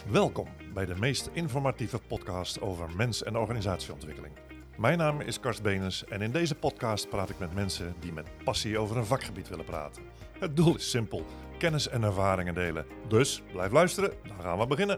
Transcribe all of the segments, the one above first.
Welkom bij de meest informatieve podcast over mens- en organisatieontwikkeling. Mijn naam is Karst Benes en in deze podcast praat ik met mensen die met passie over een vakgebied willen praten. Het doel is simpel, kennis en ervaringen delen. Dus blijf luisteren, dan gaan we beginnen.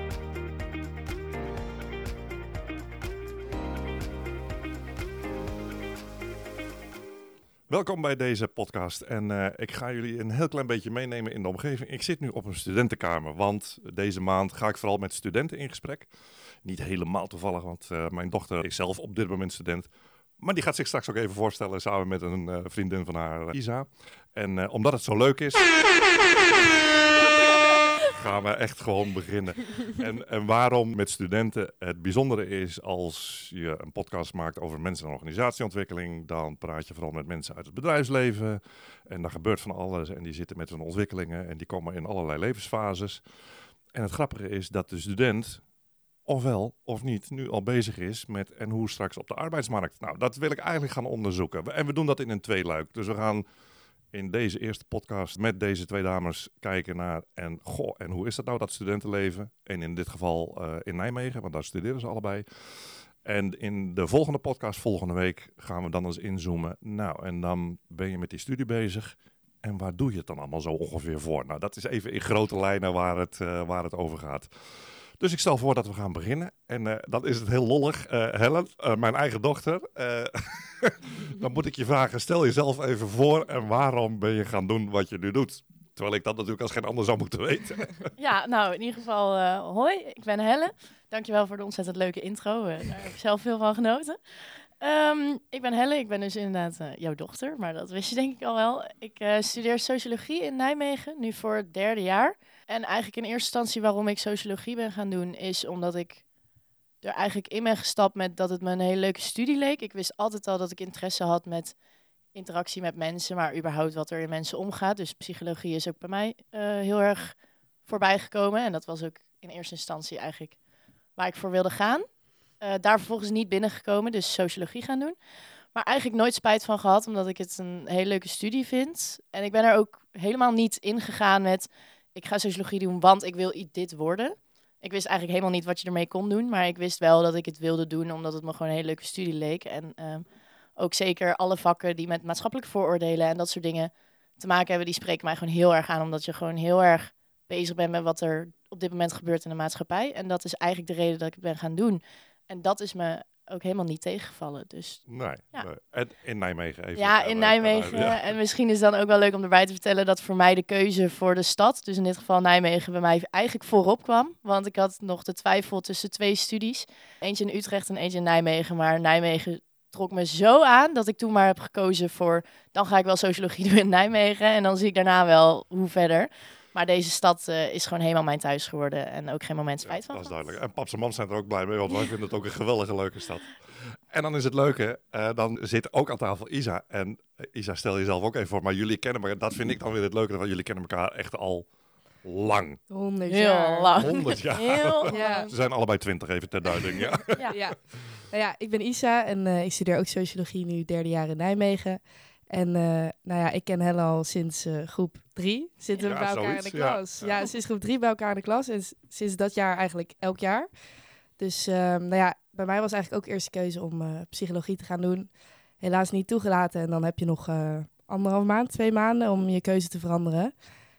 Welkom bij deze podcast en ik ga jullie een heel klein beetje meenemen in de omgeving. Ik zit nu op een studentenkamer, want deze maand ga ik vooral met studenten in gesprek. Niet helemaal toevallig, want mijn dochter is zelf op dit moment student. Maar die gaat zich straks ook even voorstellen samen met een vriendin van haar, Isa. En omdat het zo leuk is, gaan we echt gewoon beginnen. En waarom met studenten? Het bijzondere is, als je een podcast maakt over mensen- en organisatieontwikkeling, dan praat je vooral met mensen uit het bedrijfsleven. En daar gebeurt van alles en die zitten met hun ontwikkelingen en die komen in allerlei levensfases. En het grappige is dat de student, ofwel of niet, nu al bezig is met en hoe straks op de arbeidsmarkt. Nou, dat wil ik eigenlijk gaan onderzoeken. En we doen dat in een tweeluik. Dus we gaan in deze eerste podcast met deze twee dames kijken naar en hoe is dat nou, dat studentenleven? En in dit geval in Nijmegen, want daar studeren ze allebei. En in de volgende podcast, volgende week, gaan we dan eens inzoomen. Nou, en dan ben je met die studie bezig. En waar doe je het dan allemaal zo ongeveer voor? Nou, dat is even in grote lijnen waar het over gaat. Dus ik stel voor dat we gaan beginnen. En dan is het heel lollig. Helen, mijn eigen dochter. Dan moet ik je vragen, stel jezelf even voor en waarom ben je gaan doen wat je nu doet? Terwijl ik dat natuurlijk als geen ander zou moeten weten. Ja, nou in ieder geval hoi, ik ben Helle. Dankjewel voor de ontzettend leuke intro. Daar heb ik zelf veel van genoten. Ik ben Helle, ik ben dus inderdaad jouw dochter, maar dat wist je denk ik al wel. Ik studeer sociologie in Nijmegen, nu voor het 3e jaar. En eigenlijk in eerste instantie waarom ik sociologie ben gaan doen, is omdat ik er eigenlijk in ben gestapt met dat het me een hele leuke studie leek. Ik wist altijd al dat ik interesse had met interactie met mensen, maar überhaupt wat er in mensen omgaat. Dus psychologie is ook bij mij heel erg voorbij gekomen. En dat was ook in eerste instantie eigenlijk waar ik voor wilde gaan. Daar vervolgens niet binnengekomen, dus sociologie gaan doen. Maar eigenlijk nooit spijt van gehad, omdat ik het een hele leuke studie vind. En ik ben er ook helemaal niet ingegaan met, ik ga sociologie doen, want ik wil dit worden. Ik wist eigenlijk helemaal niet wat je ermee kon doen, maar ik wist wel dat ik het wilde doen, omdat het me gewoon een hele leuke studie leek. En ook zeker alle vakken die met maatschappelijke vooroordelen en dat soort dingen te maken hebben, die spreken mij gewoon heel erg aan, omdat je gewoon heel erg bezig bent met wat er op dit moment gebeurt in de maatschappij. En dat is eigenlijk de reden dat ik het ben gaan doen. En dat is me ook helemaal niet tegengevallen. Dus, Nee, ja. nee. En in Nijmegen even. Ja, in Nijmegen. Ja. En misschien is het dan ook wel leuk om erbij te vertellen dat voor mij de keuze voor de stad, dus in dit geval Nijmegen, bij mij eigenlijk voorop kwam. Want ik had nog de twijfel tussen 2 studies. Eentje in Utrecht en eentje in Nijmegen. Maar Nijmegen trok me zo aan dat ik toen maar heb gekozen voor, dan ga ik wel sociologie doen in Nijmegen en dan zie ik daarna wel hoe verder. Maar deze stad is gewoon helemaal mijn thuis geworden en ook geen moment spijt van. Dat is duidelijk. En paps en mams zijn er ook blij mee, want wij vinden het ook een geweldige leuke stad. En dan is het leuke, dan zit ook aan tafel Isa. En Isa, stel jezelf ook even voor, maar jullie kennen elkaar, dat vind ik dan weer het leuke, want jullie kennen elkaar echt al lang. 100 Heel jaar. lang. 100 jaar. Heel Ja. lang. Ze zijn allebei 20, even ter duiding. Ja. Ja. Nou ja, ik ben Isa en ik studeer ook sociologie nu 3e jaar in Nijmegen. En ik ken Helle al sinds groep 3. Zitten we Ja, bij elkaar zoiets, in de ja. klas. Ja. Ja, sinds groep 3 bij elkaar in de klas. En sinds dat jaar eigenlijk elk jaar. Dus bij mij was eigenlijk ook eerste keuze om psychologie te gaan doen. Helaas niet toegelaten. En dan heb je nog 1,5 maand, 2 maanden om je keuze te veranderen.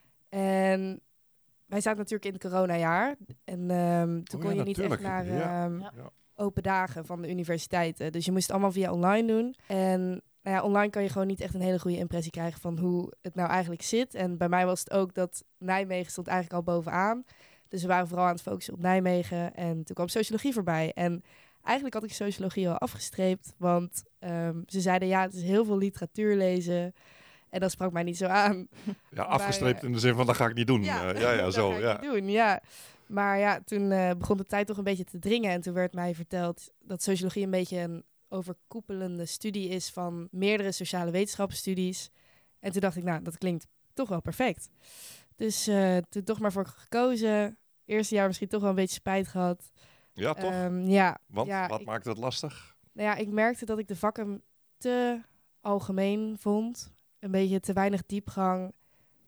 En wij zaten natuurlijk in het coronajaar. En toen kon je niet echt naar open dagen van de universiteiten. Dus je moest het allemaal via online doen. En online kan je gewoon niet echt een hele goede impressie krijgen van hoe het nou eigenlijk zit. En bij mij was het ook dat Nijmegen stond eigenlijk al bovenaan. Dus we waren vooral aan het focussen op Nijmegen. En toen kwam sociologie voorbij. En eigenlijk had ik sociologie al afgestreept. Want ze zeiden, ja, het is heel veel literatuur lezen. En dat sprak mij niet zo aan. Ja, afgestreept in de zin van, dat ga ik niet doen. Ja, Ja, zo. dat ga ik niet doen, ja. Maar ja, toen begon de tijd toch een beetje te dringen. En toen werd mij verteld dat sociologie een beetje een overkoepelende studie is van meerdere sociale wetenschappenstudies. En toen dacht ik, nou, dat klinkt toch wel perfect. Dus toen toch maar voor gekozen. Eerste jaar misschien toch wel een beetje spijt gehad. Ja, toch? Want, wat maakte het lastig? Nou ja, ik merkte dat ik de vakken te algemeen vond. Een beetje te weinig diepgang.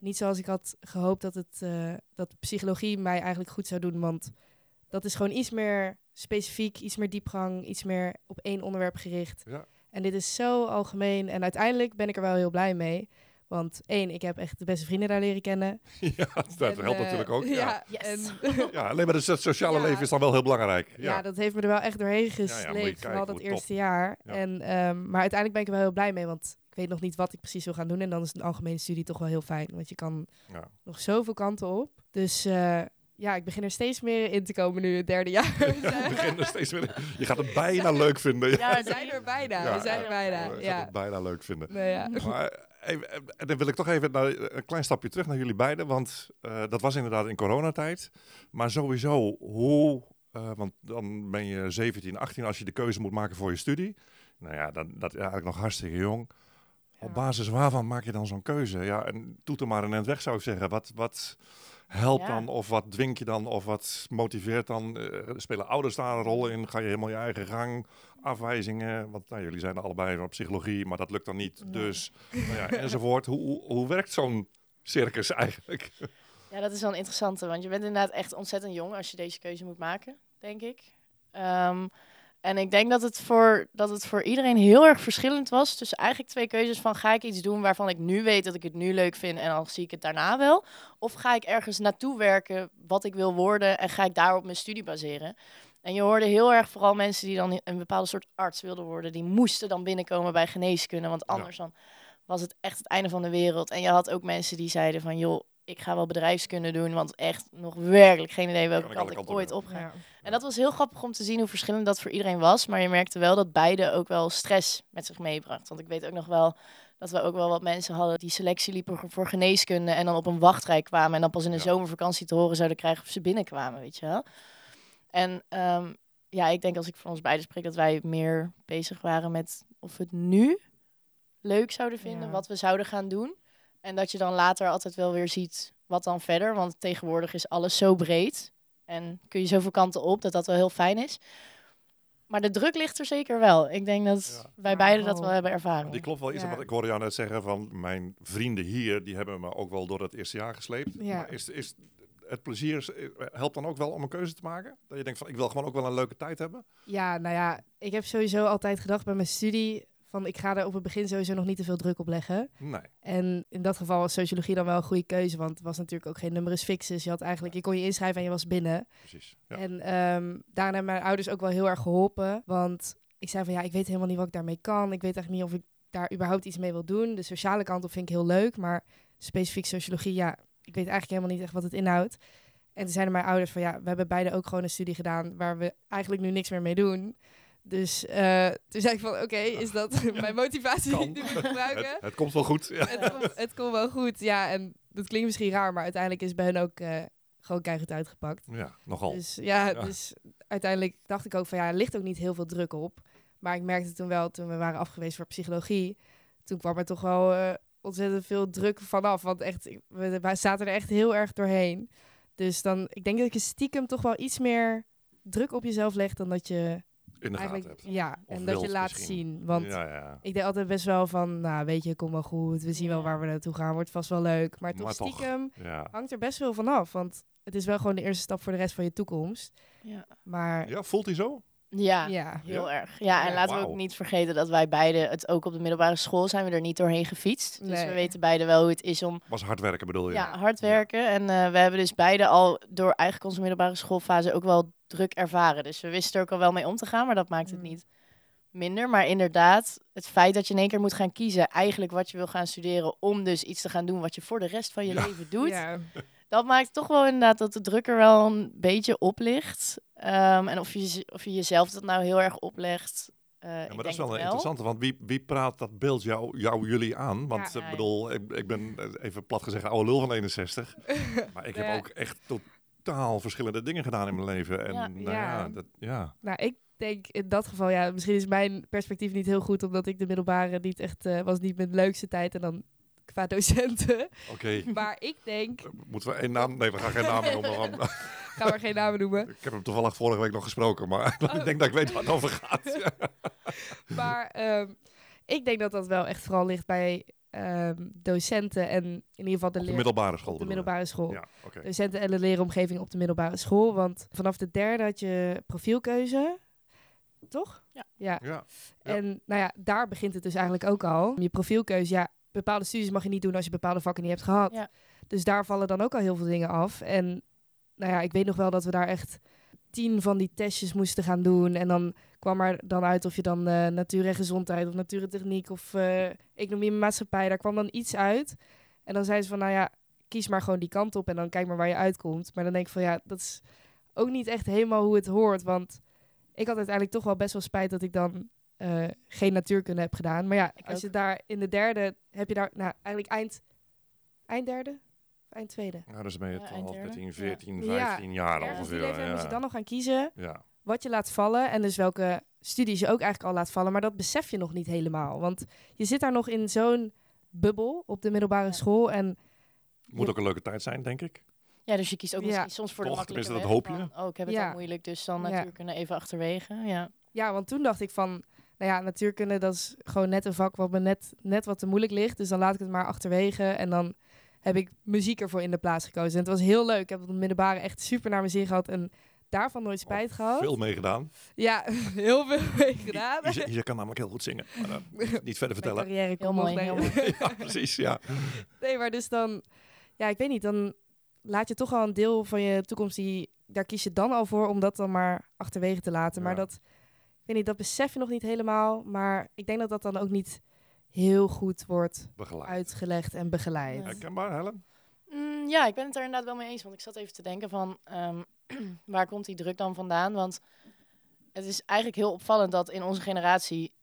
niet zoals ik had gehoopt dat psychologie mij eigenlijk goed zou doen. Want dat is gewoon iets meer specifiek, iets meer diepgang, iets meer op één onderwerp gericht. Ja. En dit is zo algemeen. En uiteindelijk ben ik er wel heel blij mee. Want 1, ik heb echt de beste vrienden daar leren kennen. Ja, dat helpt natuurlijk ook. Ja, Yes. alleen maar het sociale Ja. leven is dan wel heel belangrijk. Ja, dat heeft me er wel echt doorheen moet je gesleept. kijken, Vooral dat hoe eerste top. jaar. Ja. En, maar uiteindelijk ben ik er wel heel blij mee. Want ik weet nog niet wat ik precies wil gaan doen. En dan is een algemene studie toch wel heel fijn. Want je kan Ja. nog zoveel kanten op. Dus ik begin er steeds meer in te komen nu, het 3e jaar. Je begint er steeds meer. Je gaat het bijna leuk vinden. Ja, We zijn er bijna. Ja, We zijn er bijna. Je gaat Ja. het bijna leuk vinden. Nou ja. Maar en dan wil ik toch even een klein stapje terug naar jullie beiden. Want dat was inderdaad in coronatijd. Maar sowieso, want dan ben je 17, 18 als je de keuze moet maken voor je studie. Nou ja, dat is eigenlijk nog hartstikke jong. Ja. Op basis waarvan maak je dan zo'n keuze? Ja, en doe er maar een eind weg, zou ik zeggen. Wat helpt dan? Of wat dwingt je dan? Of wat motiveert dan? Spelen ouders daar een rol in? Ga je helemaal je eigen gang? Afwijzingen? Want jullie zijn er allebei van psychologie, maar dat lukt dan niet. Nee. Dus, enzovoort. Hoe werkt zo'n circus eigenlijk? Ja, dat is wel een interessante, want je bent inderdaad echt ontzettend jong als je deze keuze moet maken, denk ik. En ik denk dat het voor iedereen heel erg verschillend was tussen eigenlijk 2 keuzes van ga ik iets doen waarvan ik nu weet dat ik het nu leuk vind en dan zie ik het daarna wel. Of ga ik ergens naartoe werken wat ik wil worden en ga ik daarop mijn studie baseren. En je hoorde heel erg vooral mensen die dan een bepaalde soort arts wilden worden, die moesten dan binnenkomen bij geneeskunde, want anders dan was het echt het einde van de wereld. En je had ook mensen die zeiden van joh, ik ga wel bedrijfskunde doen, want echt nog werkelijk geen idee welke Kan ik kant alle ik kanten ooit op. op ga. Ja. En dat was heel grappig om te zien hoe verschillend dat voor iedereen was. Maar je merkte wel dat beide ook wel stress met zich meebracht. Want ik weet ook nog wel dat we ook wel wat mensen hadden die selectie liepen voor geneeskunde en dan op een wachtrij kwamen en dan pas in de zomervakantie te horen zouden krijgen of ze binnenkwamen, weet je wel. En ik denk als ik voor ons beiden spreek dat wij meer bezig waren met of we het nu leuk zouden vinden, wat we zouden gaan doen. En dat je dan later altijd wel weer ziet wat dan verder. Want tegenwoordig is alles zo breed. En kun je zoveel kanten op dat wel heel fijn is. Maar de druk ligt er zeker wel. Ik denk dat wij beiden dat wel hebben ervaren. Die klopt wel iets. Want ik hoorde jou net zeggen van mijn vrienden hier, die hebben me ook wel door het eerste jaar gesleept. Ja. Maar is het plezier, helpt dan ook wel om een keuze te maken? Dat je denkt van ik wil gewoon ook wel een leuke tijd hebben? Ja, nou ja, ik heb sowieso altijd gedacht bij mijn studie van ik ga er op het begin sowieso nog niet te veel druk op leggen. Nee. En in dat geval was sociologie dan wel een goede keuze, want het was natuurlijk ook geen numerus fixus. Je kon je inschrijven en je was binnen. Precies. Ja. En daarna hebben mijn ouders ook wel heel erg geholpen, want ik zei van ik weet helemaal niet wat ik daarmee kan. Ik weet eigenlijk niet of ik daar überhaupt iets mee wil doen. De sociale kant op vind ik heel leuk, maar specifiek sociologie, ik weet eigenlijk helemaal niet echt wat het inhoudt. En toen zeiden mijn ouders van we hebben beide ook gewoon een studie gedaan waar we eigenlijk nu niks meer mee doen. Dus toen zei ik van oké, is dat mijn motivatie die ik nu moet gebruiken? Het komt wel goed. Ja. Het komt wel goed, ja. En dat klinkt misschien raar, maar uiteindelijk is bij hen ook gewoon keihard uitgepakt. Ja, nogal. Dus dus uiteindelijk dacht ik ook van er ligt ook niet heel veel druk op. Maar ik merkte toen wel, toen we waren afgewezen voor psychologie, toen kwam er toch wel ontzettend veel druk vanaf. Want echt, we zaten er echt heel erg doorheen. Dus dan, ik denk dat je stiekem toch wel iets meer druk op jezelf legt dan dat je in de gaten eigenlijk hebt. ja, Of en dat je wilt laat misschien. zien. Want Ja. ik deed altijd best wel van, weet je, kom wel goed. We zien wel waar we naartoe gaan. Wordt vast wel leuk. Maar toch stiekem Ja. hangt er best veel van af. Want het is wel gewoon de eerste stap voor de rest van je toekomst. Ja. Maar Ja, voelt hij zo? Ja, heel erg. Ja, en laten we ook Wauw. niet vergeten dat wij beiden het ook op de middelbare school zijn we er niet doorheen gefietst. Dus Nee. we weten beide wel hoe het is om Was hard werken bedoel je? hard werken. En we hebben dus beide al door eigenlijk onze middelbare schoolfase ook wel druk ervaren. Dus we wisten er ook al wel mee om te gaan, maar dat maakt het niet minder. Maar inderdaad, het feit dat je in één keer moet gaan kiezen eigenlijk wat je wil gaan studeren om dus iets te gaan doen wat je voor de rest van je leven doet. ja, Dat maakt toch wel inderdaad dat de druk er wel een beetje op ligt. En of je jezelf dat nou heel erg oplegt. Ja, ik maar dat is denk wel een het interessante, want wie praat dat beeld jullie aan? Want Ja. ik bedoel, ik ben even plat gezegd oude lul van 61. Maar ik heb Ja. ook echt totaal verschillende dingen gedaan in mijn leven. En Nou, ik denk in dat geval, misschien is mijn perspectief niet heel goed, omdat ik de middelbare niet echt, was niet mijn leukste tijd en dan qua docenten. Oké. Maar ik denk, Moeten we één naam? Nee, we gaan geen namen noemen. ga maar geen namen noemen. Ik heb hem toevallig vorige week nog gesproken, maar ik denk dat ik weet waar het over gaat. Ja. Maar ik denk dat dat wel echt vooral ligt bij docenten en in ieder geval Op de middelbare school. op de bedoel je? middelbare school. Ja, oké. Docenten en de leeromgeving op de middelbare school. Want vanaf de derde had je profielkeuze, toch? Ja. Ja. Ja. En nou ja, daar begint het dus eigenlijk ook al. Je profielkeuze, ja, bepaalde studies mag je niet doen als je bepaalde vakken niet hebt gehad. Ja. Dus daar vallen dan ook al heel veel dingen af. En nou ja, ik weet nog wel dat we daar echt 10 van die testjes moesten gaan doen. En dan kwam er dan uit of je dan natuur en gezondheid of natuur en techniek of economie en maatschappij, daar kwam dan iets uit. En dan zei ze van, nou ja, kies maar gewoon die kant op en dan kijk maar waar je uitkomt. Maar dan denk ik van, ja, dat is ook niet echt helemaal hoe het hoort. Want ik had uiteindelijk toch wel best wel spijt dat ik dan geen natuurkunde heb gedaan. Maar ja, als je daar in de derde, heb je daar, nou eigenlijk eind derde? Eind tweede. Nou, dus ben je Ja, 12, eind derde. 13, 14, Ja. 15 jaar Ergens die ongeveer. leeftijd moet je Ja. dan nog gaan kiezen Ja. wat je laat vallen en dus welke studies je ook eigenlijk al laat vallen. Maar dat besef je nog niet helemaal. Want je zit daar nog in zo'n bubbel op de middelbare Ja. school. En Moet ook een leuke tijd zijn, denk ik. Ja, dus je kiest ook Ja. misschien soms voor de Toch, makkelijke tenminste, weg. dat hoop je. Van, oh, ik heb het Ja. al moeilijk, dus dan Ja. natuurkunde even achterwege. Ja. ja, want toen dacht ik van, nou ja, natuurkunde, dat is gewoon net een vak wat me net wat te moeilijk ligt. Dus dan laat ik het maar achterwege. En dan heb ik muziek ervoor in de plaats gekozen. En het was heel leuk. Ik heb op de middelbare echt super naar mijn zin gehad. En daarvan nooit spijt gehad. Veel mee gedaan. Ja, heel veel mee gedaan. Je kan namelijk heel goed zingen. Maar niet verder Mijn vertellen. carrière Heel kon mooi, nog heel naar- mooi. Ja, precies, ja. Nee, maar dus dan, ja, ik weet niet, dan laat je toch al een deel van je toekomst, daar kies je dan al voor om dat dan maar achterwege te laten. Maar Ja. dat, ik weet niet, dat besef je nog niet helemaal. Maar ik denk dat dat dan ook niet heel goed wordt Begeleid. uitgelegd en begeleid. Ja. Herkenbaar, Helen? Ja, ik ben het er inderdaad wel mee eens. Want ik zat even te denken van, waar komt die druk dan vandaan? Want het is eigenlijk heel opvallend dat in onze generatie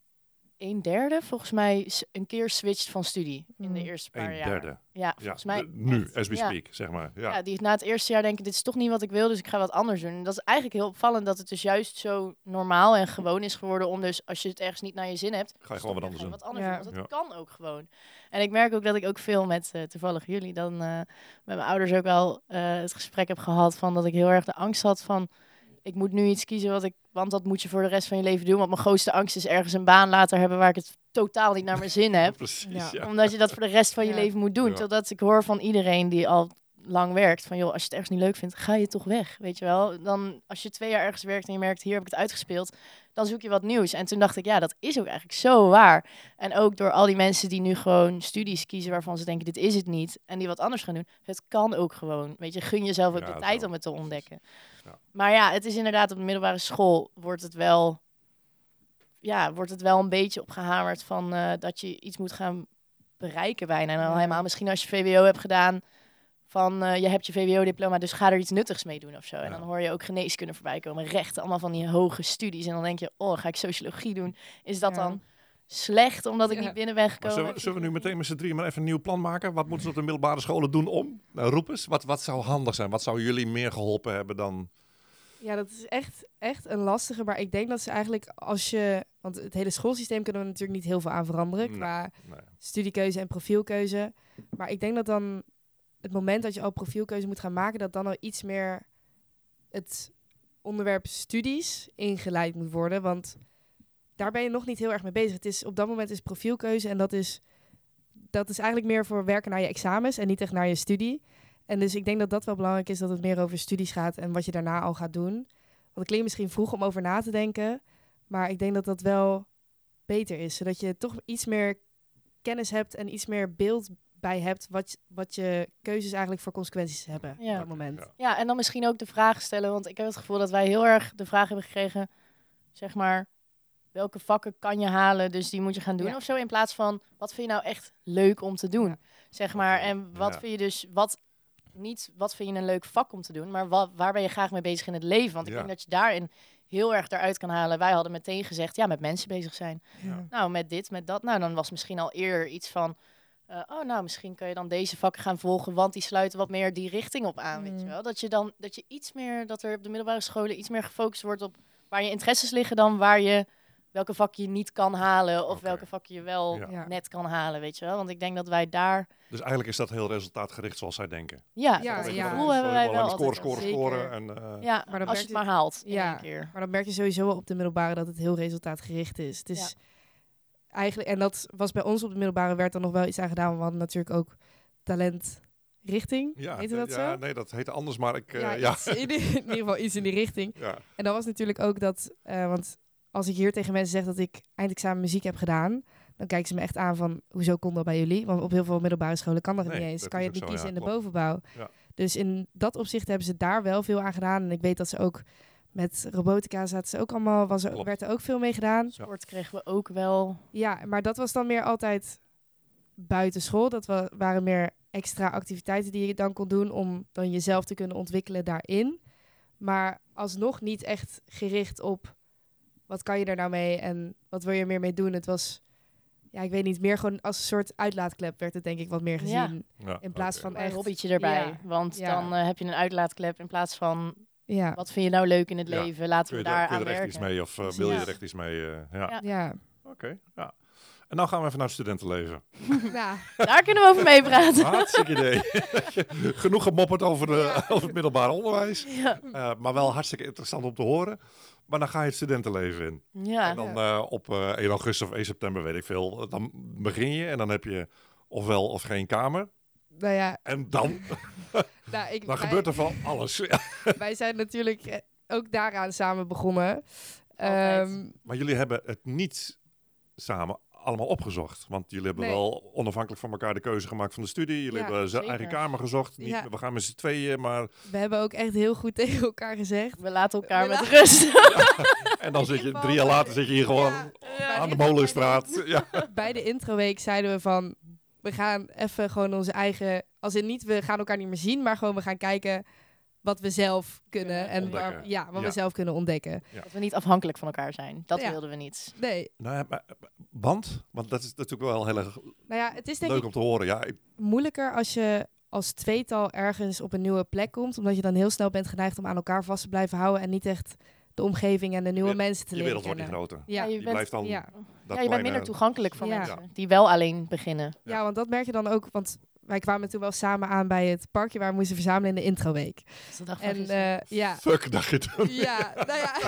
1/3 volgens mij een keer switcht van studie in de Mm. eerste paar Een jaar. derde. Ja, Ja, volgens mij. nu, echt. as we Ja. speak, zeg maar. Ja. Ja, die na het eerste jaar denken, dit is toch niet wat ik wil, dus ik ga wat anders doen. En dat is eigenlijk heel opvallend dat het dus juist zo normaal en gewoon is geworden om dus, als je het ergens niet naar je zin hebt, Ga je gewoon wat anders doen. Wat anders Ja. doen, want het Ja. kan ook gewoon. En ik merk ook dat ik ook veel met, toevallig jullie, dan met mijn ouders ook wel het gesprek heb gehad van dat ik heel erg de angst had van, ik moet nu iets kiezen want dat moet je voor de rest van je leven doen. Want mijn grootste angst is ergens een baan later hebben waar ik het totaal niet naar mijn zin heb. Precies, Ja. ja. Omdat je dat voor de rest van je Ja. leven moet doen. Ja. Totdat ik hoor van iedereen die al lang werkt, van joh, als je het ergens niet leuk vindt, ga je toch weg, weet je wel. Dan, als je 2 jaar ergens werkt en je merkt, hier heb ik het uitgespeeld, dan zoek je wat nieuws. En toen dacht ik, ja, dat is ook eigenlijk zo waar. En ook door al die mensen die nu gewoon studies kiezen waarvan ze denken, dit is het niet, en die wat anders gaan doen, het kan ook gewoon. Weet je, gun jezelf ook Ja, de tijd zo. om het te ontdekken. Ja. Maar ja, het is inderdaad op de middelbare school wordt het wel een beetje opgehamerd van dat je iets moet gaan bereiken bijna. En dan Ja. helemaal misschien als je VWO hebt gedaan, van je hebt je VWO-diploma, dus ga er iets nuttigs mee doen of zo. En Ja. dan hoor je ook geneeskunde voorbij komen, rechten, allemaal van die hoge studies. En dan denk je, oh, ga ik sociologie doen? Is dat Ja. dan slecht omdat ik Ja. niet binnen ben Maar gekomen? zullen we nu meteen met z'n drieën maar even een nieuw plan maken? Wat moeten ze op de middelbare scholen doen om? Nou, roep eens. Wat zou handig zijn? Wat zou jullie meer geholpen hebben dan... Ja, dat is echt een lastige. Maar ik denk dat ze eigenlijk want het hele schoolsysteem kunnen we natuurlijk niet heel veel aan veranderen. Nee. Qua Nee. studiekeuze en profielkeuze. Maar ik denk dat dan het moment dat je al profielkeuze moet gaan maken, dat dan al iets meer het onderwerp studies ingeleid moet worden. Want daar ben je nog niet heel erg mee bezig. Het is, op dat moment is profielkeuze en dat is eigenlijk meer voor werken naar je examens en niet echt naar je studie. En dus ik denk dat dat wel belangrijk is, dat het meer over studies gaat en wat je daarna al gaat doen. Want het klinkt misschien vroeg om over na te denken, maar ik denk dat dat wel beter is. Zodat je toch iets meer kennis hebt en iets meer beeld bij hebt wat je keuzes eigenlijk voor consequenties hebben Ja. op dat moment. Ja. Ja, en dan misschien ook de vraag stellen, want ik heb het gevoel dat wij heel erg de vraag hebben gekregen, zeg maar, welke vakken kan je halen, dus die moet je gaan doen Ja. of zo, in plaats van, wat vind je nou echt leuk om te doen, Ja. zeg maar, en wat Ja. vind je dus, niet wat vind je een leuk vak om te doen, maar waar ben je graag mee bezig in het leven, want ik Ja. denk dat je daarin heel erg eruit kan halen. Wij hadden meteen gezegd, ja, met mensen bezig zijn. Ja. Nou, met dit, met dat. Nou, dan was misschien al eerder iets van, misschien kan je dan deze vakken gaan volgen, want die sluiten wat meer die richting op aan, weet je wel. Dat je iets meer, dat er op de middelbare scholen iets meer gefocust wordt op waar je interesses liggen dan welke vak je niet kan halen of Oké. welke vak je wel Ja. net kan halen, weet je wel. Want ik denk dat wij daar, Dus eigenlijk is dat heel resultaatgericht zoals zij denken. Ja, dat ja. gevoel hebben wij wel Scoren, altijd. scoren, Zeker. scoren. En, Ja, Maar dan als je merk het maar haalt in Ja. één keer. Maar dan merk je sowieso wel op de middelbare dat het heel resultaatgericht is. Het is eigenlijk, en dat was bij ons op de middelbare, werd er nog wel iets aan gedaan. Want we hadden natuurlijk ook talentrichting. Heette dat zo? Nee, dat heette anders, maar ik... Iets in ieder geval iets in die richting. Ja. En dat was natuurlijk ook dat, want als ik hier tegen mensen zeg dat ik eindexamen muziek heb gedaan, dan kijken ze me echt aan van, hoezo kon dat bij jullie? Want op heel veel middelbare scholen kan dat niet eens. dat Kan je is het ook niet zo, kiezen in ja, de bovenbouw. Ja. Dus in dat opzicht hebben ze daar wel veel aan gedaan. En ik weet dat ze ook met robotica zaten ze ook allemaal, werd er ook veel mee gedaan. Sport kregen we ook wel. Ja, maar dat was dan meer altijd buitenschool. Dat waren meer extra activiteiten die je dan kon doen om dan jezelf te kunnen ontwikkelen daarin. Maar alsnog niet echt gericht op wat kan je er nou mee en wat wil je er meer mee doen. Het was, ja, ik weet niet, meer gewoon als een soort uitlaatklep werd het denk ik wat meer gezien. Ja, In plaats van Een echt... hobbytje erbij. Ja. Want Ja. dan heb je een uitlaatklep in plaats van Ja. wat vind je nou leuk in het Ja. leven? Laten we daar kun aan je er echt werken. iets mee of Precies. wil je Ja. er echt iets mee? Ja. Ja. Ja. Oké, ja. En nou gaan we even naar het studentenleven. Nou, Daar kunnen we over meepraten. Hartstikke idee. Genoeg gemopperd over, over het middelbare onderwijs. Ja. Maar wel hartstikke interessant om te horen. Maar dan ga je het studentenleven in. Ja. En dan op 1 augustus of 1 september, weet ik veel. Dan begin je en dan heb je ofwel of geen kamer. nou ja, En dan wij, gebeurt er van alles. wij zijn natuurlijk ook daaraan samen begonnen. Altijd. Maar jullie hebben het niet samen allemaal opgezocht. Want jullie hebben Nee. wel onafhankelijk van elkaar de keuze gemaakt van de studie. Jullie Ja, hebben zijn zeker. eigen kamer gezocht. Niet, Ja. we gaan met z'n tweeën, maar... We hebben ook echt heel goed tegen elkaar gezegd. We laten elkaar We met laten- rust. En dan zit je ieder 3 jaar geval, later zit je hier gewoon Ja. aan de Molenstraat. Ja. Bij de introweek zeiden we van, we gaan even gewoon onze eigen... Als in niet, we gaan elkaar niet meer zien, maar gewoon we gaan kijken wat we zelf kunnen. En Ontdekken. wat Ja. we zelf kunnen ontdekken. Dat we niet afhankelijk van elkaar zijn. Dat Ja. wilden we niet. Nee, Nou ja, want dat is natuurlijk wel heel erg nou ja, het is denk leuk ik om te horen. Ja, moeilijker als je als tweetal ergens op een nieuwe plek komt. Omdat je dan heel snel bent geneigd om aan elkaar vast te blijven houden. En niet echt de omgeving en de nieuwe mensen te je leren wereld wordt niet kennen. groter. Ja. je Je bent, blijft dan ja. dat je bent kleine- minder toegankelijk voor Ja. mensen die wel alleen beginnen. Ja, want dat merk je dan ook. Want wij kwamen toen wel samen aan bij het parkje waar we moesten verzamelen in de introweek. Dus de dag van En gisteren. ja, Fuck, dacht je toen. ja, nou ja,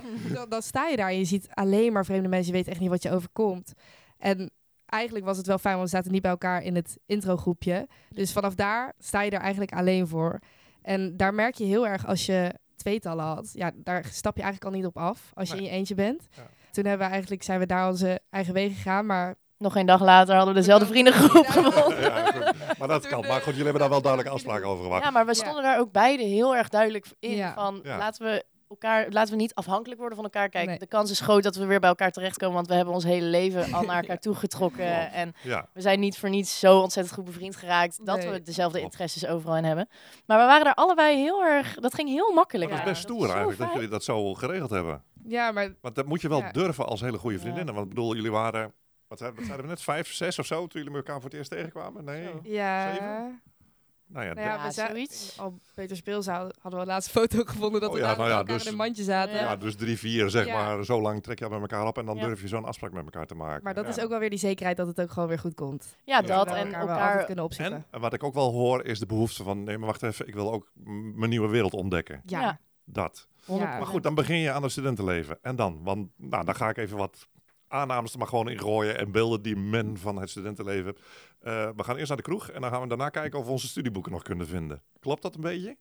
dan sta je daar en je ziet alleen maar vreemde mensen. Je weet echt niet wat je overkomt. En eigenlijk was het wel fijn, want we zaten niet bij elkaar in het introgroepje. Dus vanaf daar sta je er eigenlijk alleen voor. En daar merk je heel erg als je tweetallen had. Ja, daar stap je eigenlijk al niet op af als je Nee. in je eentje bent. Ja. Toen zijn we daar onze eigen wegen gegaan, maar... Nog geen dag later hadden we dezelfde vriendengroep Ja. gevonden. Ja, goed. Maar dat kan. Maar goed, jullie hebben daar wel duidelijke afspraken over gemaakt. Ja, maar we stonden daar ook beide heel erg duidelijk in. Ja. Van Ja. laten we niet afhankelijk worden van elkaar. Kijk, Nee. de kans is groot dat we weer bij elkaar terechtkomen. Want we hebben ons hele leven al naar elkaar toegetrokken. Klopt. En Ja. we zijn niet voor niets zo ontzettend goed bevriend geraakt. Dat Nee. we dezelfde Klopt. interesses overal in hebben. Maar we waren daar allebei heel erg... Dat ging heel makkelijk. Maar dat is best stoer zo eigenlijk, dat fijn. jullie dat zo geregeld hebben. Ja, maar Want dat moet je wel Ja. durven als hele goede Ja. vriendinnen. Want ik bedoel, jullie waren... Wat zeiden we net? 5, 6 of zo? Toen jullie elkaar voor het eerst tegenkwamen? Nee? Zo. ja... Zeven? Nou ja, Nou ja, Ja, we zijn zoiets. al Peterspeels hadden we laatst een foto gevonden dat Oh we ja, daar nou met ja, elkaar dus- in een mandje zaten. Ja. ja, dus 3, 4 zeg Ja. maar. Zo lang trek je al met elkaar op en dan Ja. durf je zo'n afspraak met elkaar te maken. Maar dat Ja. is ook wel weer die zekerheid dat het ook gewoon weer goed komt. Ja, Ja. dat. Dat we En elkaar wel altijd elkaar... kunnen opzoeken. En wat ik ook wel hoor is de behoefte van... Nee, maar wacht even, ik wil ook mijn nieuwe wereld ontdekken. Ja. Ja. Dat. 100%. Ja. Maar goed, dan begin je aan het studentenleven. En dan? Want nou, dan ga ik even wat aannames er maar gewoon in gooien en beelden die men van het studentenleven heeft. We gaan eerst naar de kroeg en dan gaan we daarna kijken of we onze studieboeken nog kunnen vinden. Klopt dat een beetje?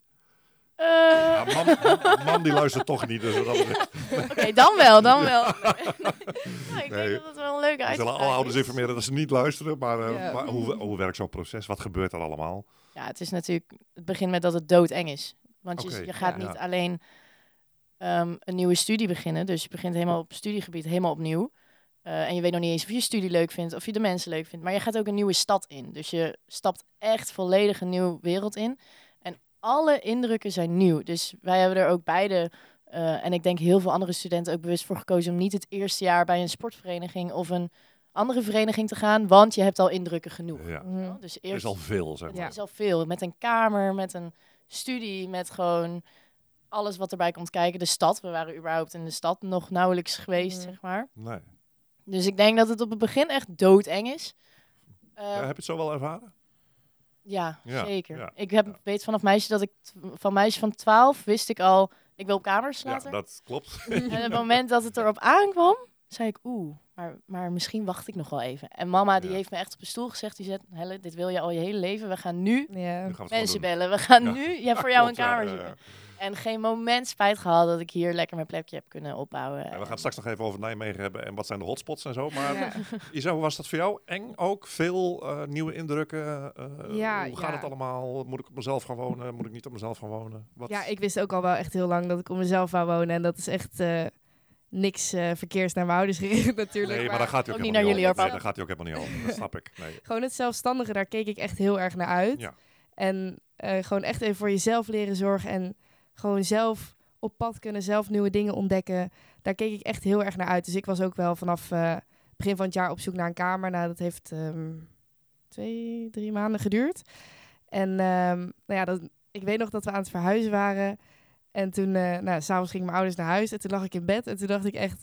Ja, man die luistert toch niet. Dus dat is Oké, dan wel, dan wel. Nou, ik Nee. denk dat het wel een leuke we uitspraak zullen alle ouders is. informeren dat ze niet luisteren. Maar, Ja. maar hoe werkt zo'n proces? Wat gebeurt er allemaal? Ja, het is natuurlijk... Het begint met dat het doodeng is. Want Oké, je gaat ja. niet alleen een nieuwe studie beginnen. Dus je begint helemaal op studiegebied, helemaal opnieuw. En je weet nog niet eens of je je studie leuk vindt, of je de mensen leuk vindt. Maar je gaat ook een nieuwe stad in. Dus je stapt echt volledig een nieuwe wereld in. En alle indrukken zijn nieuw. Dus wij hebben er ook beide... en ik denk heel veel andere studenten ook bewust voor gekozen... om niet het eerste jaar bij een sportvereniging of een andere vereniging te gaan. Want je hebt al indrukken genoeg. Ja. Mhm. Dus Er eerst is al veel, zeg maar. Ja. het is al veel. Met een kamer, met een studie, met gewoon alles wat erbij komt kijken. De stad, we waren überhaupt in de stad nog nauwelijks geweest, Mhm. zeg maar. Nee. Dus ik denk dat het op het begin echt doodeng is. Ja, heb je het zo wel ervaren? Ja, Ja, zeker. ja, Ik weet vanaf meisje dat van meisje van 12 wist ik al, ik wil op kamers Ja, later. dat klopt. En op het moment dat het erop aankwam, zei ik, maar misschien wacht ik nog wel even. En mama die Ja. heeft me echt op de stoel gezegd. Die zegt, Helle, dit wil je al je hele leven. We gaan nu Ja. Nu gaan we het gewoon mensen doen. bellen. We gaan Ja. nu voor jou een klopt, ja, kamer ja, zoeken. ja. En geen moment spijt gehad dat ik hier lekker mijn plekje heb kunnen opbouwen. En we gaan het straks nog even over Nijmegen hebben en wat zijn de hotspots en zo. Maar Ja. Isa, hoe was dat voor jou? Eng ook? Veel nieuwe indrukken? Ja, Hoe gaat ja. het allemaal? Moet ik op mezelf gaan wonen? Moet ik niet op mezelf gaan wonen? Wat? Ja, ik wist ook al wel echt heel lang dat ik op mezelf wou wonen. En dat is echt niks verkeers naar mijn ouders gericht natuurlijk. Nee, maar daar gaat hij ook ook niet helemaal naar jullie, om. hoor, Nee, papa. daar gaat hij ook helemaal niet om. Dat snap ik. Nee. Gewoon het zelfstandige, daar keek ik echt heel erg naar uit. Ja. En gewoon echt even voor jezelf leren zorgen. En gewoon zelf op pad kunnen, zelf nieuwe dingen ontdekken. Daar keek ik echt heel erg naar uit. Dus ik was ook wel vanaf begin van het jaar op zoek naar een kamer. Nou, dat heeft 2-3 maanden geduurd. En nou ja, ik weet nog dat we aan het verhuizen waren. En toen, s'avonds gingen mijn ouders naar huis. En toen lag ik in bed. En toen dacht ik echt,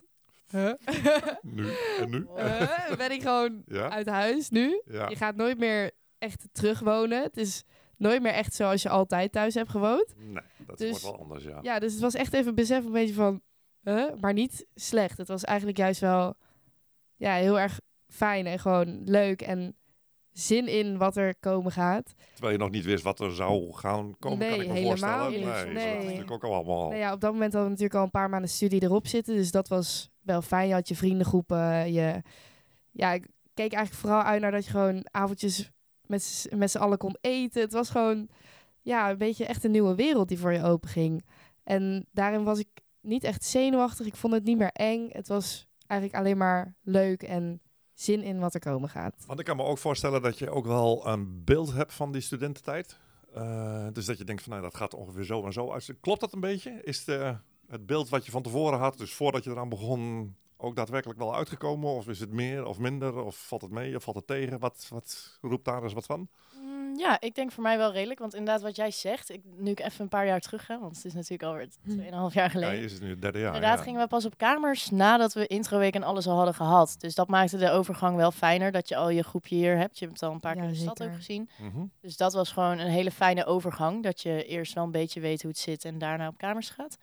Nu en nu? ben ik gewoon Ja? uit huis nu? Ja. Je gaat nooit meer echt terugwonen. Het is nooit meer echt zoals je altijd thuis hebt gewoond. Nee, dat Dus- wordt wel anders, ja. Ja, dus het was echt even besef een beetje van... maar niet slecht. Het was eigenlijk juist wel heel erg fijn en gewoon leuk. En zin in wat er komen gaat. Terwijl je nog niet wist wat er zou gaan komen, Nee, kan ik me helemaal voorstellen. niet. Nee, dat is Nee. natuurlijk ook allemaal... Nou ja, op dat moment hadden we natuurlijk al een paar maanden studie erop zitten. Dus dat was wel fijn. Je had je vriendengroepen. Ik keek eigenlijk vooral uit naar dat je gewoon avondjes met z'n allen kon eten. Het was gewoon een beetje echt een nieuwe wereld die voor je open ging. En daarin was ik niet echt zenuwachtig. Ik vond het niet meer eng. Het was eigenlijk alleen maar leuk en zin in wat er komen gaat. Want ik kan me ook voorstellen dat je ook wel een beeld hebt van die studententijd. Dus dat je denkt van, nou, dat gaat ongeveer zo en zo uit. Klopt dat een beetje? Is het beeld wat je van tevoren had, dus voordat je eraan begon, ook daadwerkelijk wel uitgekomen? Of is het meer of minder? Of valt het mee of valt het tegen? Wat roept daar eens wat van? Ja, ik denk voor mij wel redelijk. Want inderdaad, wat jij zegt, nu ik even een paar jaar terug ga, want het is natuurlijk alweer 2,5 jaar Ja, geleden. is het nu het derde jaar? Inderdaad ja. gingen we pas op kamers nadat we introweek en alles al hadden gehad. Dus dat maakte de overgang wel fijner, dat je al je groepje hier hebt. Je hebt het al een paar Ja, keer in de stad zeker. ook gezien. Mhm. Dus dat was gewoon een hele fijne overgang. Dat je eerst wel een beetje weet hoe het zit en daarna op kamers gaat.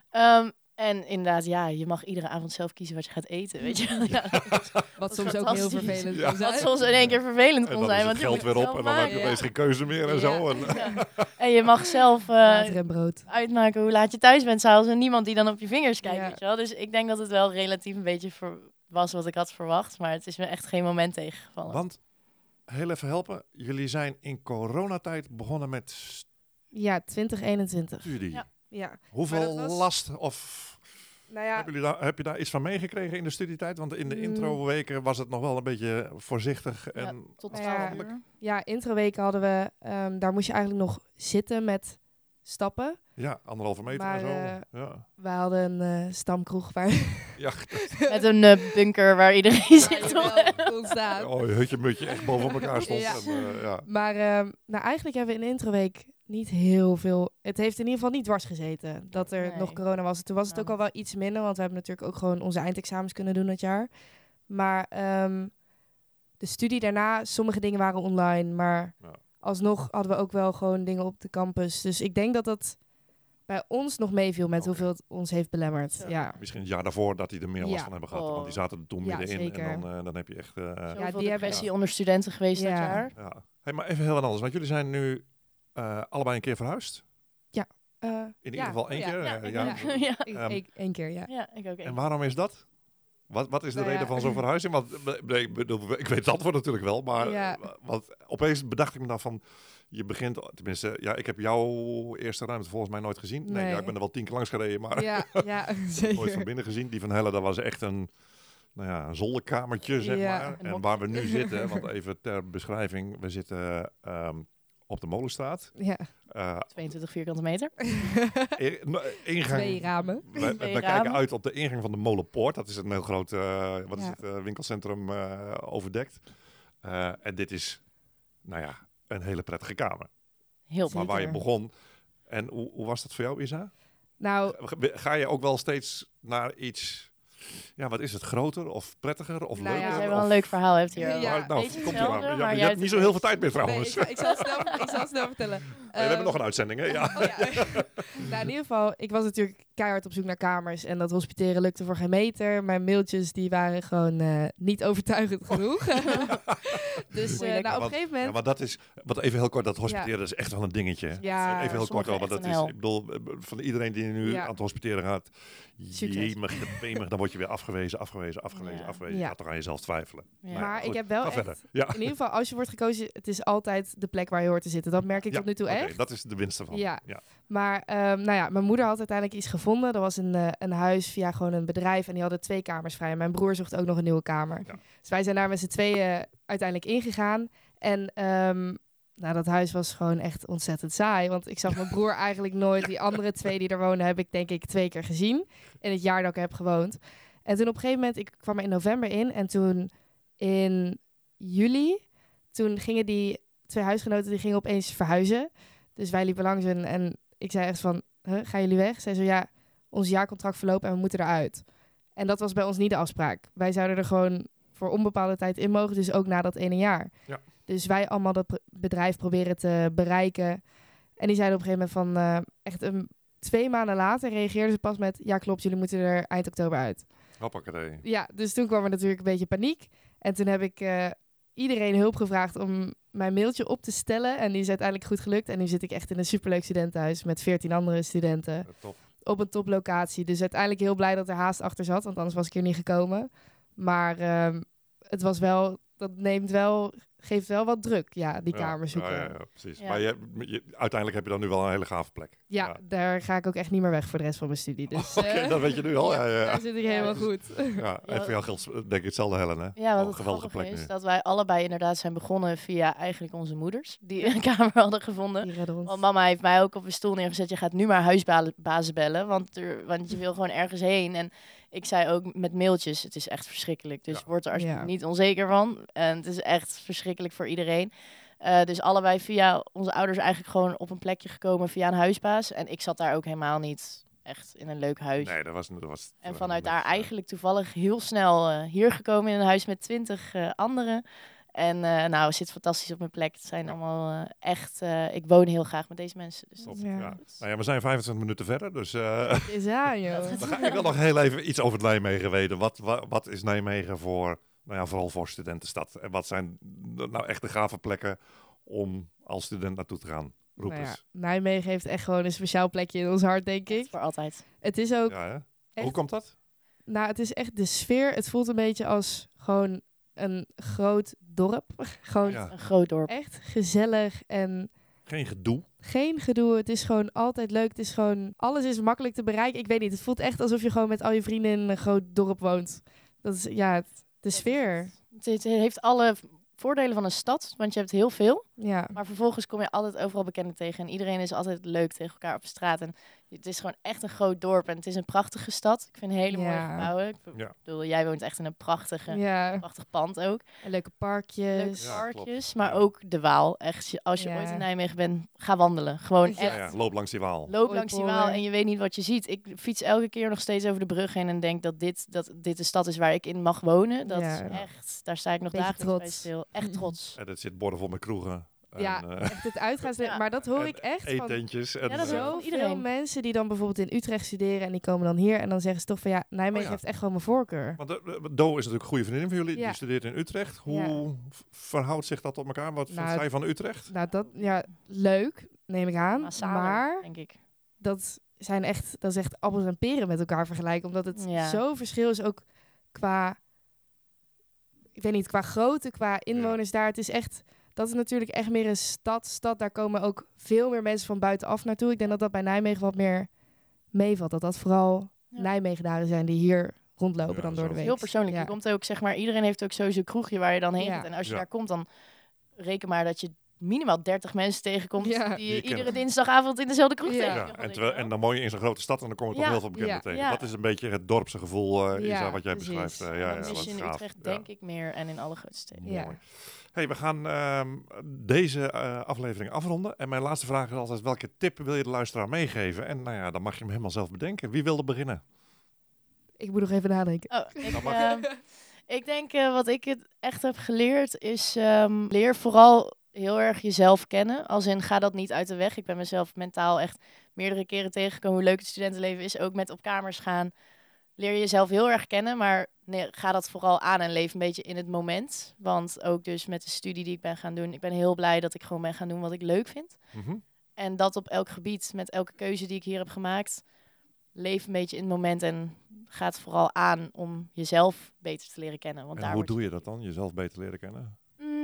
En inderdaad, je mag iedere avond zelf kiezen wat je gaat eten, weet je wel. Ja, Wat is soms ook heel fantastisch. vervelend Ja. kan zijn. wat soms in één keer vervelend En kon dan zijn. is Want het je geld moet weer het op zelf en dan heb je maken. opeens geen keuze meer en zo. En, Ja. En je mag zelf Water en brood. uitmaken hoe laat je thuis bent s'avonds en niemand die dan op je vingers kijkt, Ja. weet je wel. Dus ik denk dat het wel relatief een beetje was wat ik had verwacht, maar het is me echt geen moment tegengevallen. Want, heel even helpen, jullie zijn in coronatijd begonnen met Ja, 2021. studie. Ja. Ja. Hoeveel Maar dat was- last of Nou ja, heb je daar iets van meegekregen in de studietijd? Want in de Mm. introweken was het nog wel een beetje voorzichtig. Ja, En tot Nou 12 ja, uur. ja, introweken hadden we, daar moest je eigenlijk nog zitten met stappen. ja, 1,5 meter Maar, en zo. Ja. We hadden een stamkroeg waar Ja, Met een bunker waar iedereen je zit. wel kon staan. oh, je hutje-mutje echt boven elkaar stond. Ja. En, ja. Maar nou, eigenlijk hebben we in de introweek niet heel veel... Het heeft in ieder geval niet dwars gezeten dat er Nee. nog corona was. Toen was het Nou. ook al wel iets minder, want we hebben natuurlijk ook gewoon onze eindexamens kunnen doen dat jaar. Maar de studie daarna, sommige dingen waren online, maar Ja. alsnog hadden we ook wel gewoon dingen op de campus. Dus ik denk dat dat bij ons nog meeviel met Oké. hoeveel het ons heeft belemmerd. Zo. Ja. Misschien het jaar daarvoor dat die er meer last Ja. van hebben gehad. Oh. Want die zaten er toen Ja, middenin. zeker. En dan heb je echt... Zoveel die hebben- depressie onder studenten geweest dat Ja. jaar. ja. Hey, maar even heel wat anders. Want jullie zijn nu allebei een keer verhuisd. In ieder geval één keer. Ja, ja. ja. Eén keer, ja. Ja, ik ook. En waarom is dat? Wat is de Nou reden ja. van zo'n verhuizing? Want nee, ik weet het antwoord natuurlijk wel, maar Ja. want opeens bedacht ik me dan van, je begint, tenminste, ja, ik heb jouw eerste ruimte volgens mij nooit gezien. Nee, Nee. ja, ik ben er wel 10 keer langs gereden, maar Ja, ja, nooit van zeker. binnen gezien. Die van Helle, dat was echt een zolderkamertje, zeg Ja. maar. Een En hok. waar we nu zitten, want even ter beschrijving, we zitten op de Molenstraat. Ja. 22 vierkante meter. Ingang. 2 ramen. We Twee kijken ramen. uit op de ingang van de Molenpoort. Dat is een heel groot wat is Ja. het, winkelcentrum overdekt. En dit is, nou ja, een hele prettige kamer. Heel Maar waar je Zeker. begon. En hoe was dat voor jou, Isa? Nou, Ga je ook wel steeds naar iets, ja, wat is het, groter of prettiger of Nou ja, leuker? Als jij wel of- een leuk verhaal hebt hier. Ja, nou, beetje komt ie hetzelfde, maar. Ja, maar je jij hebt niet zo heel veel tijd meer nee, trouwens. ik zal het snel vertellen. we hebben nog een uitzending, hè? Ja. Oh, ja. Nou, in ieder geval, ik was natuurlijk keihard op zoek naar kamers. En dat hospiteren lukte voor geen meter. Mijn mailtjes die waren gewoon niet overtuigend genoeg. Dus Moeilijk. op een Want- gegeven moment... Ja, maar dat is, wat even heel kort, dat hospiteren dat is echt wel een dingetje. hè? Ja, Even heel kort, sommigen want dat echt is, een hel. ik bedoel, van iedereen die nu Ja. aan het hospiteren gaat, Succes. jemig, pemig, dan word je weer afgewezen. Ja. Je Ja. gaat toch aan jezelf twijfelen. Ja. Nou Maar goed, ik heb wel ga echt... verder. Ja. In ieder geval, als je wordt gekozen, het is altijd de plek waar je hoort te zitten. Dat merk ik tot nu toe Oké, echt. dat is de winst ervan. Ja. Ja. Maar mijn moeder had uiteindelijk iets gevonden. Er was een huis via gewoon een bedrijf en die hadden 2 kamers vrij. En mijn broer zocht ook nog een nieuwe kamer. Ja. Dus wij zijn daar met z'n tweeën uiteindelijk ingegaan. En dat huis was gewoon echt ontzettend saai. Want ik zag mijn broer eigenlijk nooit. Die andere 2 die er wonen heb ik denk ik 2 keer gezien. In het jaar dat ik er heb gewoond. En toen op een gegeven moment, ik kwam er in november in. En toen in juli, toen gingen die 2 huisgenoten die gingen opeens verhuizen. Dus wij liepen langs en ik zei echt van, gaan jullie weg? Zij zo, ja, ons jaarcontract verloopt en we moeten eruit. En dat was bij ons niet de afspraak. Wij zouden er gewoon voor onbepaalde tijd in mogen, dus ook na dat ene jaar. Ja. Dus wij allemaal dat bedrijf proberen te bereiken. En die zeiden op een gegeven moment van, 2 maanden later reageerden ze pas met, ja klopt, jullie moeten er eind oktober uit. Hoppakee. Ja, dus toen kwam er natuurlijk een beetje paniek. En toen heb ik iedereen hulp gevraagd om mijn mailtje op te stellen. En die is uiteindelijk goed gelukt. En nu zit ik echt in een superleuk studentenhuis met 14 andere studenten. Top. Op een toplocatie. Dus uiteindelijk heel blij dat er haast achter zat. Want anders was ik hier niet gekomen. Maar het was wel, geeft wel wat druk. Ja, die kamer zoeken. Ja, precies. Ja. Maar uiteindelijk heb je dan nu wel een hele gave plek. Ja, daar ga ik ook echt niet meer weg voor de rest van mijn studie. Dus Oké, dat weet je nu al. Ja. daar zit ik helemaal dus- goed. Ja, en voor jou geldt denk ik hetzelfde, Helen, hè? Ja, wat Oh, het geweldige grappige plek is, nu. dat wij allebei inderdaad zijn begonnen via eigenlijk onze moeders, die een kamer hadden gevonden. Die redden ons. Want mama heeft mij ook op een stoel neergezet, je gaat nu maar huisbazen bellen, want je wil gewoon ergens heen. En ik zei ook met mailtjes, het is echt verschrikkelijk, dus Ja. word er alsjeblieft Ja. niet onzeker van. En het is echt verschrikkelijk voor iedereen. Dus allebei via onze ouders eigenlijk gewoon op een plekje gekomen via een huisbaas. En ik zat daar ook helemaal niet echt in een leuk huis. Nee, dat was En vanuit daar eigenlijk toevallig heel snel hier gekomen in een huis met 20 anderen. En het zit fantastisch op mijn plek. Het zijn allemaal echt... ik woon heel graag met deze mensen. Dus dat Top. Ja. Ja. Nou ja, we zijn 25 minuten verder, dus Het is aan, joh. ik wil nog heel even iets over Nijmegen weten. Wat is Nijmegen voor, vooral voor studentenstad? En wat zijn nou echt de gave plekken om als student naartoe te gaan? Roep Nou ja, eens. Nijmegen heeft echt gewoon een speciaal plekje in ons hart, denk echt ik. voor altijd. Het is ook, Ja, hè? echt- Hoe komt dat? het is echt de sfeer. Het voelt een beetje als gewoon een groot dorp. Gewoon Ja. Een groot dorp. echt gezellig en Geen gedoe. geen gedoe. Het is gewoon altijd leuk. Het is gewoon, alles is makkelijk te bereiken. Ik weet niet, het voelt echt alsof je gewoon met al je vrienden in een groot dorp woont. Dat is, de sfeer. Het heeft alle voordelen van een stad, want je hebt heel veel. Ja. Maar vervolgens kom je altijd overal bekenden tegen. En iedereen is altijd leuk tegen elkaar op straat. En het is gewoon echt een groot dorp. En het is een prachtige stad. Ik vind hele mooie Ja. gebouwen. Ik Ja. bedoel, jij woont echt in een prachtig pand ook. En leuke parkjes. Leuke Ja, parkjes, klopt. maar Ja. ook de Waal. Echt, als je Ja. ooit in Nijmegen bent, ga wandelen. Gewoon Ja. echt. Ja, loop langs die Waal. Loop Mooi langs die polder. Waal en je weet niet wat je ziet. Ik fiets elke keer nog steeds over de brug heen en denk dat dit de stad is waar ik in mag wonen. Dat Ja. is echt, daar sta ik nog Beetje dagelijks bij trots. stil. Echt trots. En het zit borden vol met kroegen. En, Ja, echt het uitgaansleven. Ja. Maar dat hoor en ik echt van eetentjes. En, Ja, dat is ook van zoveel iedereen. mensen die dan bijvoorbeeld in Utrecht studeren en die komen dan hier en dan zeggen ze toch van ja, Nijmegen Oh ja. heeft echt gewoon mijn voorkeur. Want Do is natuurlijk een goede vriendin van jullie. Ja. Die studeert in Utrecht. Hoe verhoudt zich dat tot elkaar? Wat Nou, vindt zij van Utrecht? Nou, leuk, neem ik aan. Maar samen, Maar denk ik. dat is echt appels en peren met elkaar vergelijken. Omdat het Ja. zo verschil is ook qua, ik weet niet, qua grootte, qua inwoners daar. Het is echt, dat is natuurlijk echt meer een stad. Daar komen ook veel meer mensen van buitenaf naartoe. Ik denk dat dat bij Nijmegen wat meer meevalt. Dat vooral Ja. Nijmegenaren zijn die hier rondlopen Ja, dan door de zo. week. Heel persoonlijk. Ja. Je komt ook, zeg maar, iedereen heeft ook sowieso een kroegje waar je dan heen Ja. gaat. En als je Ja. daar komt, dan reken maar dat je minimaal 30 mensen tegenkomt Ja. die Die je je iedere kent. dinsdagavond in dezelfde kroeg Ja. tegenkomt. En dan woon je in zo'n grote stad en dan kom je toch Ja. heel veel bekenden Ja. tegen. Ja. Dat is een beetje het dorpse gevoel, Isa, Ja, wat jij precies. beschrijft. dat wat mis je in gaaf. Utrecht Ja. denk ik meer en in alle grote steden. Ja. Mooi. Hey, we gaan deze aflevering afronden. En mijn laatste vraag is altijd, welke tip wil je de luisteraar meegeven? En nou ja, dan mag je hem helemaal zelf bedenken. Wie wilde beginnen? Ik moet nog even nadenken. Oh, Dat mag. ik denk wat ik het echt heb geleerd is leer vooral heel erg jezelf kennen. Als in, ga dat niet uit de weg. Ik ben mezelf mentaal echt meerdere keren tegengekomen hoe leuk het studentenleven is. Ook met op kamers gaan. Leer je jezelf heel erg kennen, maar nee, ga dat vooral aan en leef een beetje in het moment. Want ook dus met de studie die ik ben gaan doen, ik ben heel blij dat ik gewoon ben gaan doen wat ik leuk vind. Mhm. En dat op elk gebied, met elke keuze die ik hier heb gemaakt, leef een beetje in het moment en ga het vooral aan om jezelf beter te leren kennen. Want En daar hoe word doe je dat dan? Jezelf beter leren kennen?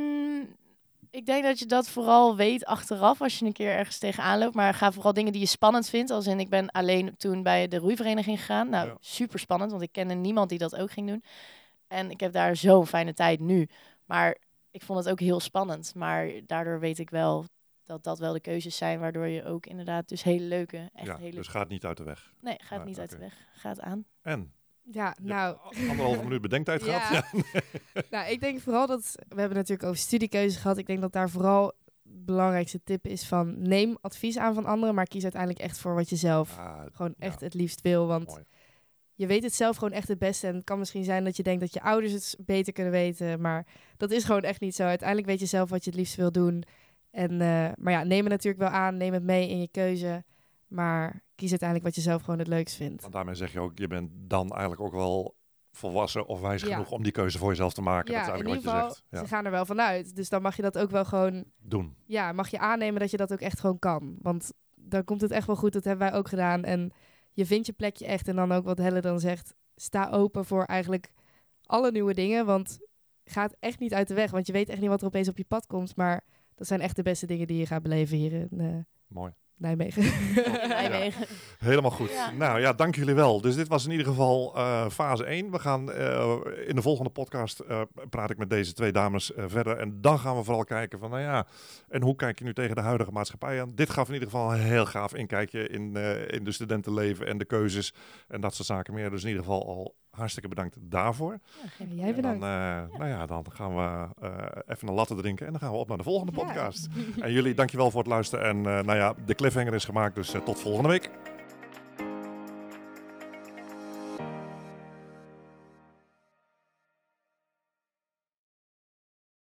Ik denk dat je dat vooral weet achteraf als je een keer ergens tegenaan loopt. Maar ga vooral dingen die je spannend vindt. Als in, ik ben alleen toen bij de roeivereniging gegaan. Nou, Ja. super spannend, want ik kende niemand die dat ook ging doen. En ik heb daar zo'n fijne tijd nu. Maar ik vond het ook heel spannend. Maar daardoor weet ik wel dat dat wel de keuzes zijn. Waardoor je ook inderdaad dus hele leuke, echt Ja, hele... dus gaat niet uit de weg. Nee, gaat Nee, niet uit de oké. weg. Gaat aan. En? Ja, Je nou... hebt 1,5 minuut bedenktijd Ja. gehad. Ja. Nou, ik denk vooral dat... We hebben natuurlijk over studiekeuze gehad. Ik denk dat daar vooral de belangrijkste tip is van... Neem advies aan van anderen, maar kies uiteindelijk echt voor wat je zelf gewoon echt het liefst wil. Want Mooi. je weet het zelf gewoon echt het beste. En het kan misschien zijn dat je denkt dat je ouders het beter kunnen weten. Maar dat is gewoon echt niet zo. Uiteindelijk weet je zelf wat je het liefst wil doen. En, maar ja, neem het natuurlijk wel aan. Neem het mee in je keuze. Maar kies uiteindelijk wat je zelf gewoon het leukst vindt. Want daarmee zeg je ook, je bent dan eigenlijk ook wel volwassen of wijs Ja. genoeg om die keuze voor jezelf te maken. Ja, Dat is in eigenlijk ieder wat geval, je zegt. ze gaan er wel vanuit. Dus dan mag je dat ook wel gewoon... Doen. Ja, mag je aannemen dat je dat ook echt gewoon kan. Want dan komt het echt wel goed. Dat hebben wij ook gedaan. En je vindt je plekje echt. En dan ook wat Helle dan zegt. Sta open voor eigenlijk alle nieuwe dingen. Want ga het echt niet uit de weg. Want je weet echt niet wat er opeens op je pad komt. Maar dat zijn echt de beste dingen die je gaat beleven hier in Mooi. Nijmegen. In Nijmegen. Helemaal goed. Ja. Nou ja, dank jullie wel. Dus dit was in ieder geval fase 1. We gaan in de volgende podcast praat ik met deze 2 dames verder. En dan gaan we vooral kijken van, nou ja, en hoe kijk je nu tegen de huidige maatschappij aan? Dit gaf in ieder geval een heel gaaf inkijkje in de studentenleven en de keuzes en dat soort zaken meer. Dus in ieder geval al hartstikke bedankt daarvoor. Ja, geen Jij En bedankt. dan, nou ja, dan gaan we even een latte drinken en dan gaan we op naar de volgende Ja. podcast. En jullie, dankjewel voor het luisteren. En nou ja, de cliffhanger is gemaakt, dus tot volgende week.